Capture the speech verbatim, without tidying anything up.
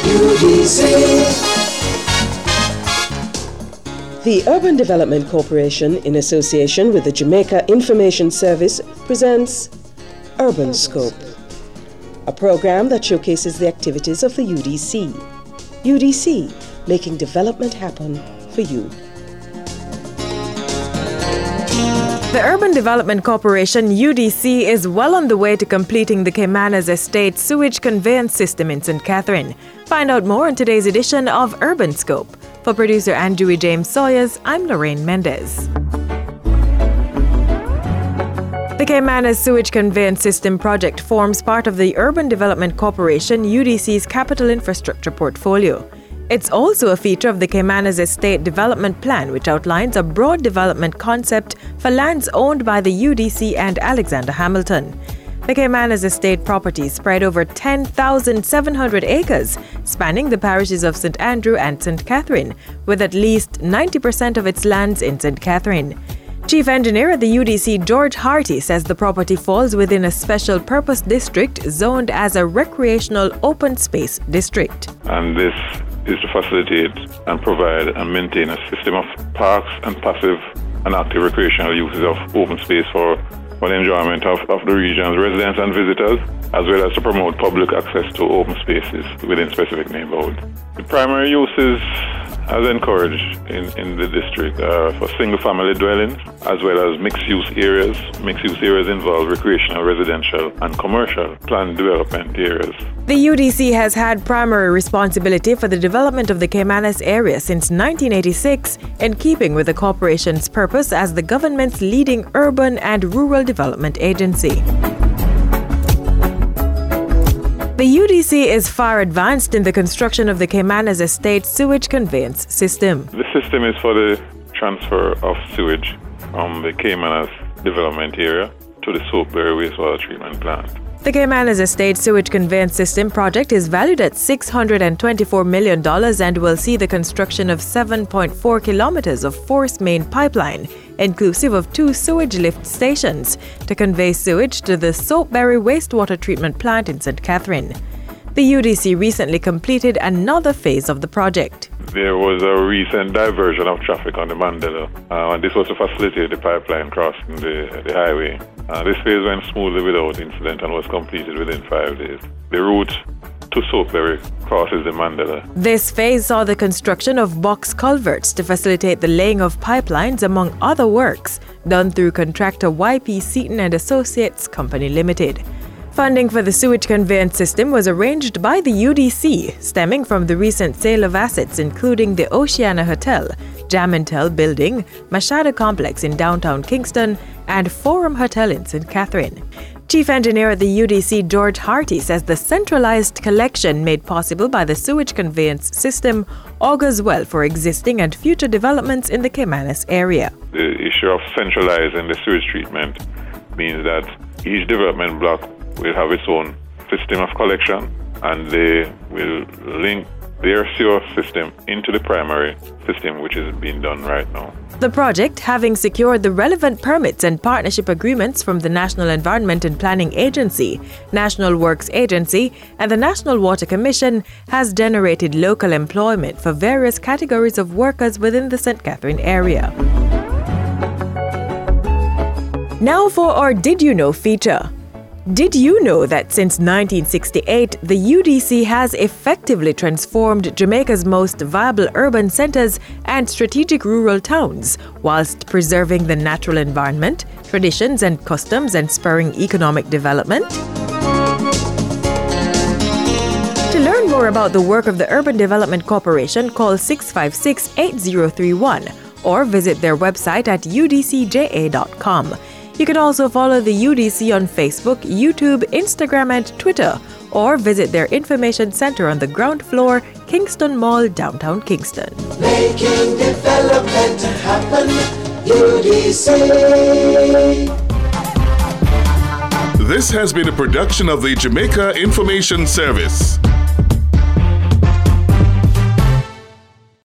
U D C. The Urban Development Corporation, in association with the Jamaica Information Service, presents Urban Scope, a program that showcases the activities of the U D C. U D C, making development happen for you. The Urban Development Corporation, U D C, is well on the way to completing the Caymanas Estate sewage conveyance system in Saint Catherine. Find out more in today's edition of Urban Scope. For producer Andrew James Sawyers, I'm Lorraine Mendez. The Caymanas Sewage Conveyance System project forms part of the Urban Development Corporation, U D C's capital infrastructure portfolio. It's also a feature of the Caymanas Estate Development Plan, which outlines a broad development concept for lands owned by the U D C and Alexander Hamilton. The Caymanas Estate property spread over ten thousand seven hundred acres, spanning the parishes of Saint Andrew and Saint Catherine, with at least ninety percent of its lands in Saint Catherine. Chief Engineer at the U D C, George Harty, says the property falls within a special purpose district zoned as a recreational open space district. And this is to facilitate and provide and maintain a system of parks and passive and active recreational uses of open space for for the enjoyment of, of the region's residents and visitors, as well as to promote public access to open spaces within specific neighborhoods. The primary uses, as encouraged in, in the district, are for single-family dwellings, as well as mixed-use areas. Mixed-use areas involve recreational, residential, and commercial planned development areas. The U D C has had primary responsibility for the development of the Caymanas area since nineteen eighty-six, in keeping with the corporation's purpose as the government's leading urban and rural development agency. The U D C is far advanced in the construction of the Caymanas Estate sewage conveyance system. The system is for the transfer of sewage from the Caymanas development area to the Soapberry wastewater treatment plant. The Caymanas Estate sewage conveyance system project is valued at six hundred twenty-four million dollars and will see the construction of seven point four kilometers of force main pipeline, inclusive of two sewage lift stations, to convey sewage to the Soapberry wastewater treatment plant in Saint Catherine. The U D C recently completed another phase of the project. There was a recent diversion of traffic on the Mandela, uh, and this was to facilitate the pipeline crossing the, the highway. Uh, this phase went smoothly without incident and was completed within five days. The route to Soapberry crosses the Mandela. This phase saw the construction of box culverts to facilitate the laying of pipelines, among other works, done through contractor Y P Seaton and Associates Company Limited. Funding for the sewage conveyance system was arranged by the U D C, stemming from the recent sale of assets including the Oceana Hotel, Jamintel Building, Machado Complex in downtown Kingston, and Forum Hotel in Saint Catherine. Chief Engineer at the U D C, George Harty, says the centralized collection made possible by the sewage conveyance system augurs well for existing and future developments in the Caymanas area. The issue of centralizing the sewage treatment means that each development block will have its own system of collection, and they will link their sewer system into the primary system, which is being done right now. The project, having secured the relevant permits and partnership agreements from the National Environment and Planning Agency, National Works Agency, and the National Water Commission, has generated local employment for various categories of workers within the Saint Catherine area. Now for our Did You Know feature. Did you know that since nineteen sixty-eight, the U D C has effectively transformed Jamaica's most viable urban centers and strategic rural towns, whilst preserving the natural environment, traditions and customs, and spurring economic development? To learn more about the work of the Urban Development Corporation, call six five six, eight zero three one or visit their website at u d c j a dot com. You can also follow the U D C on Facebook, YouTube, Instagram, and Twitter, or visit their information center on the ground floor, Kingston Mall, downtown Kingston. Making development happen, U D C. This has been a production of the Jamaica Information Service.